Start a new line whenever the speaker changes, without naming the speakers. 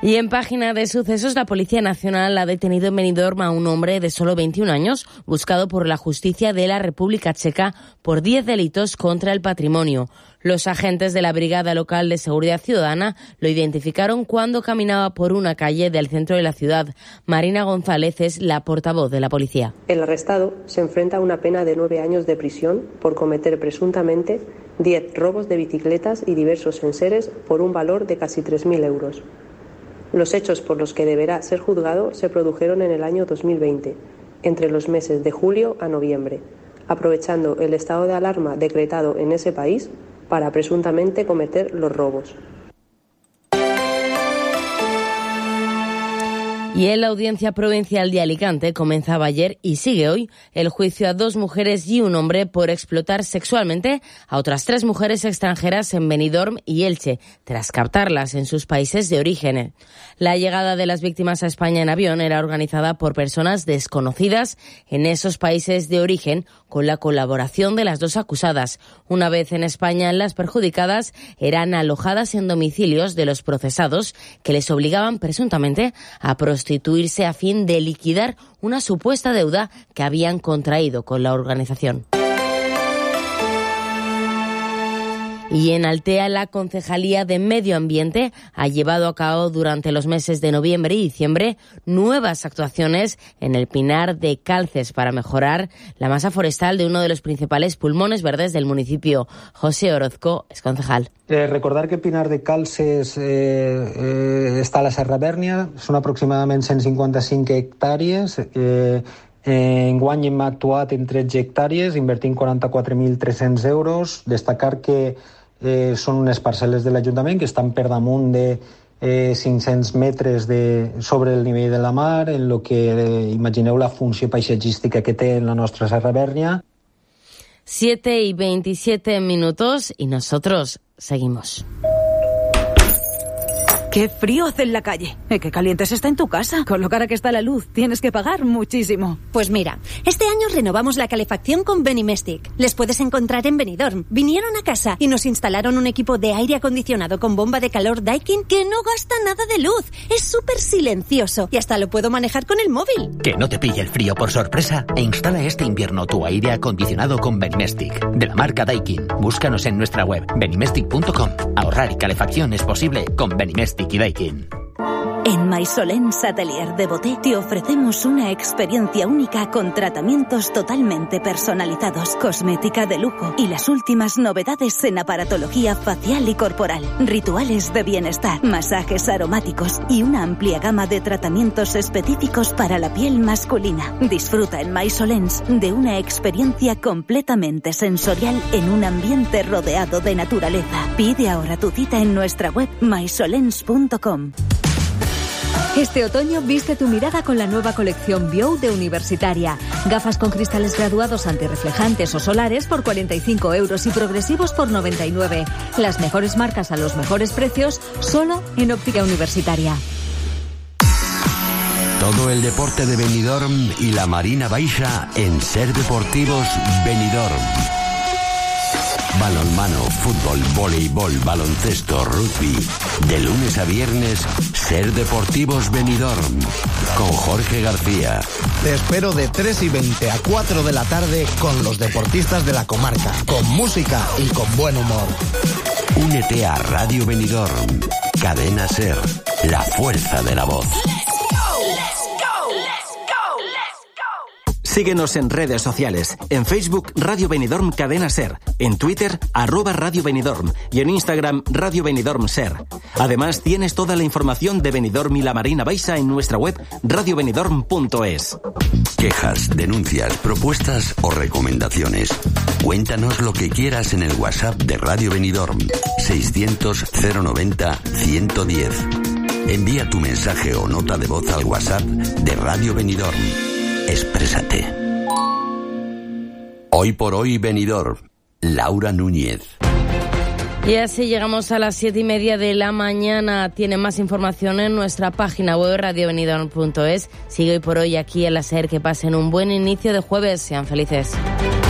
Y en página de sucesos, la Policía Nacional ha detenido en Benidorm a un hombre de solo 21 años, buscado por la justicia de la República Checa por 10 delitos contra el patrimonio. Los agentes de la Brigada Local de Seguridad Ciudadana lo identificaron cuando caminaba por una calle del centro de la ciudad. Marina González es la portavoz de la policía.
El arrestado se enfrenta a una pena de 9 años de prisión por cometer presuntamente 10 robos de bicicletas y diversos enseres por un valor de casi 3.000 euros. Los hechos por los que deberá ser juzgado se produjeron en el año 2020, entre los meses de julio a noviembre, aprovechando el estado de alarma decretado en ese país para presuntamente cometer los robos.
Y en la Audiencia Provincial de Alicante comenzaba ayer y sigue hoy el juicio a 2 mujeres y un hombre por explotar sexualmente a otras 3 mujeres extranjeras en Benidorm y Elche, tras captarlas en sus países de origen. La llegada de las víctimas a España en avión era organizada por personas desconocidas en esos países de origen, con la colaboración de las 2 acusadas. Una vez en España, las perjudicadas eran alojadas en domicilios de los procesados, que les obligaban presuntamente a prostituirse a fin de liquidar una supuesta deuda que habían contraído con la organización. Y en Altea, la Concejalía de Medio Ambiente ha llevado a cabo durante los meses de noviembre y diciembre nuevas actuaciones en el Pinar de Calces para mejorar la masa forestal de uno de los principales pulmones verdes del municipio. José Orozco es concejal.
Recordar que Pinar de Calces està a la Serra Bèrnia, són aproximadament 155 hectàrees. Enguany hem actuat en 13 hectàrees, invertint 44.300 euros. Destacar que són unes parcel·les de l'Ajuntament que estan per damunt de 500 metres sobre el nivell de la mar, en lo que imagineu la funció paisatgística que té en la nostra Serra Bèrnia.
7:27 y nosotros seguimos.
¡Qué frío hace en la calle! ¡Qué caliente se está en tu casa! Con lo cara que está la luz, tienes que pagar muchísimo.
Pues mira, este año renovamos la calefacción con Benimestic. Les puedes encontrar en Benidorm. Vinieron a casa y nos instalaron un equipo de aire acondicionado con bomba de calor Daikin que no gasta nada de luz. Es súper silencioso y hasta lo puedo manejar con el móvil.
Que no te pille el frío por sorpresa e instala este invierno tu aire acondicionado con Benimestic, de la marca Daikin. Búscanos en nuestra web, benimestic.com. Ahorrar y calefacción es posible con Benimestic y Daikin.
En Maisolens Atelier de Boté te ofrecemos una experiencia única con tratamientos totalmente personalizados, cosmética de lujo y las últimas novedades en aparatología facial y corporal, rituales de bienestar, masajes aromáticos y una amplia gama de tratamientos específicos para la piel masculina. Disfruta en Maisolens de una experiencia completamente sensorial en un ambiente rodeado de naturaleza. Pide ahora tu cita en nuestra web maisolens.com.
Este otoño viste tu mirada con la nueva colección Bio de Universitaria. Gafas con cristales graduados antirreflejantes o solares por 45 euros y progresivos por 99. Las mejores marcas a los mejores precios, solo en Óptica Universitaria.
Todo el deporte de Benidorm y la Marina Baixa en Ser Deportivos Benidorm. Balonmano, fútbol, voleibol, baloncesto, rugby. De lunes a viernes, Ser Deportivos Benidorm. Con Jorge García.
Te espero de 3:20 a 4 de la tarde con los deportistas de la comarca. Con música y con buen humor.
Únete a Radio Benidorm. Cadena Ser. La fuerza de la voz.
Síguenos en redes sociales. En Facebook, Radio Benidorm Cadena Ser. En Twitter, @Radio Benidorm. Y en Instagram, Radio Benidorm Ser. Además, tienes toda la información de Benidorm y la Marina Baixa en nuestra web, radiobenidorm.es.
Quejas, denuncias, propuestas o recomendaciones. Cuéntanos lo que quieras en el WhatsApp de Radio Benidorm. 600 090 110. Envía tu mensaje o nota de voz al WhatsApp de Radio Benidorm. Exprésate. Hoy por hoy Benidorm. Laura Núñez.
Y así llegamos a las 7:30 de la mañana. Tiene más información en nuestra página web radiobenidorm.es. Sigue hoy por hoy aquí en la SER. Que pasen un buen inicio de jueves. Sean felices.